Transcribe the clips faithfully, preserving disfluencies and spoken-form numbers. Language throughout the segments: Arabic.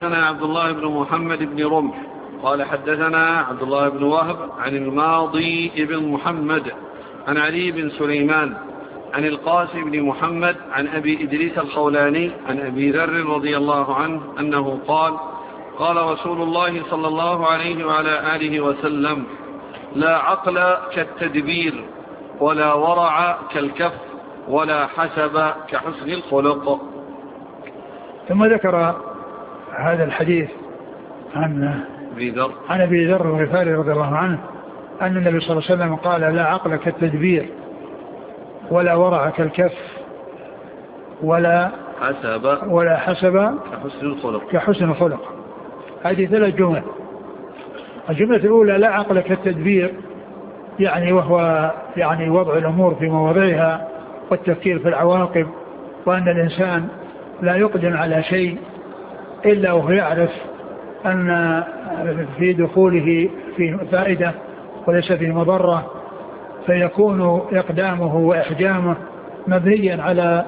حدثنا عبد الله بن محمد بن رمح قال حدثنا عبد الله بن وهب عن الماضي بن محمد عن علي بن سليمان عن القاسم بن محمد عن أبي إدريس الخولاني عن أبي ذر رضي الله عنه أنه قال قال رسول الله صلى الله عليه وعلى آله وسلم: لا عقل كالتدبير ولا ورع كالكف ولا حسب كحسن الخلق. ثم ذكر هذا الحديث عن عن أبي ذر الغفاري رضي الله عنه أن النبي صلى الله عليه وسلم قال: لا عقل كالتدبير ولا ورع كالكف ولا حسب ولا حسب كحسن الخلق كحسن الخلق. هذه ثلاث جمل. الجملة الأولى: لا عقل كالتدبير، يعني وهو يعني وضع الأمور في مواضعها والتفكير في العواقب، وأن الإنسان لا يقدم على شيء إلا وهو يعرف أن في دخوله في فائدة وليس في مضرة، فيكون إقدامه وإحجامه مبنيا على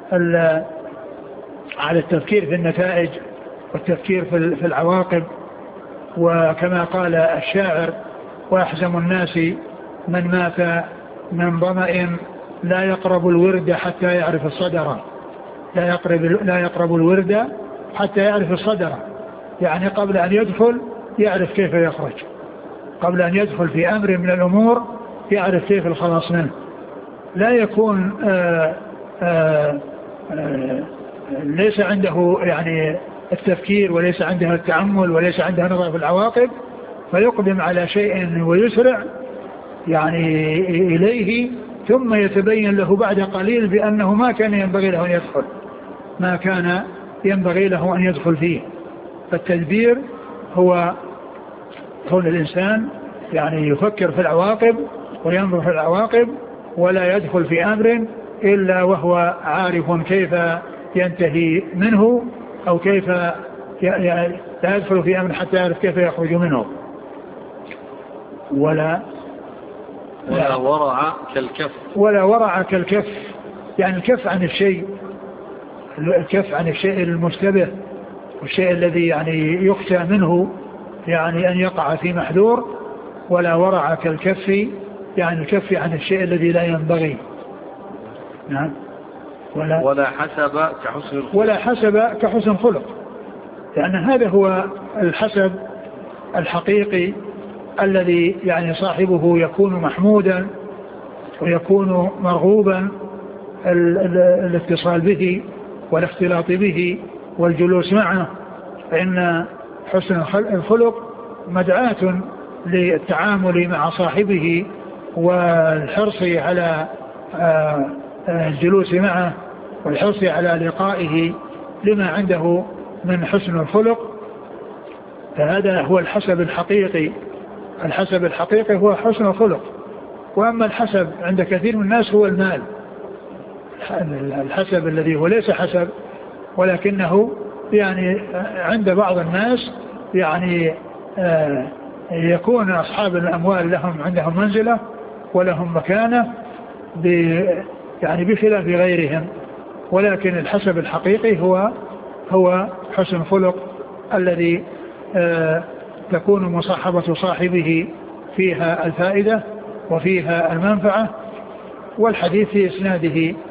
على التفكير في النتائج والتفكير في العواقب. وكما قال الشاعر: وأحزم الناس من مات من ظمأ لا يقرب الورد حتى يعرف الصدر. لا يقرب لا يقرب الورد حتى يعرف الصدر، يعني قبل أن يدخل يعرف كيف يخرج، قبل أن يدخل في أمر من الأمور يعرف كيف الخلاص منه. لا يكون آآ آآ آآ ليس عنده يعني التفكير، وليس عنده التأمل، وليس عنده نظر في العواقب، فيقدم على شيء ويسرع يعني إليه، ثم يتبين له بعد قليل بأنه ما كان ينبغي له أن يدخل ما كان ينبغي له أن يدخل فيه. فالتدبير هو كون الإنسان يعني يفكر في العواقب وينظر في العواقب، ولا يدخل في أمر إلا وهو عارف كيف ينتهي منه، أو كيف لا يدخل في أمر حتى يعرف كيف يخرج منه. ولا ولا ورع كالكف ولا ورع كالكف، يعني الكف عن الشيء، الكف عن الشيء المشتبه والشيء الذي يعني يخشى منه يعني أن يقع في محذور. ولا ورع كالكف، يعني الكف عن الشيء الذي لا ينبغي. نعم. ولا, ولا حسب كحسن الخلق ولا حسب كحسن الخلق، لأن يعني هذا هو الحسب الحقيقي الذي يعني صاحبه يكون محمودا ويكون مرغوبا الاتصال به والاختلاط به والجلوس معه. فإن حسن الخلق مدعاة للتعامل مع صاحبه والحرص على الجلوس معه والحرص على لقائه لما عنده من حسن الخلق. فهذا هو الحسب الحقيقي. الحسب الحقيقي هو حسن الخلق. وأما الحسب عند كثير من الناس هو المال. الحسب الذي هو ليس حسب، ولكنه يعني عند بعض الناس يعني يكون أصحاب الأموال لهم عندهم منزلة ولهم مكانة يعني بخلاف غيرهم. ولكن الحسب الحقيقي هو هو حسن الخلق الذي تكون مصاحبة صاحبه فيها الفائدة وفيها المنفعة. والحديث في إسناده